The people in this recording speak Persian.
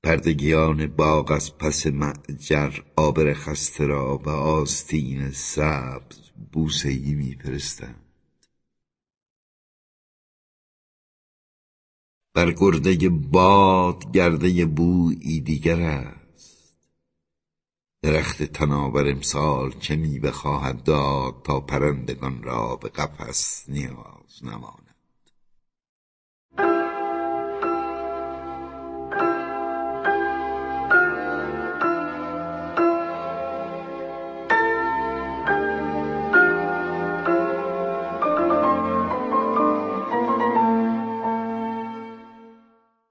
پردگیان باغ از پس معجر آبر خسته را به آستین سبز بوسه‌ای می‌فرستند. بر گرده باد گرده بویی دیگر است. درخت تناور امسال چه میوه خواهد داد تا پرندگان را به قفس نیاز نماند.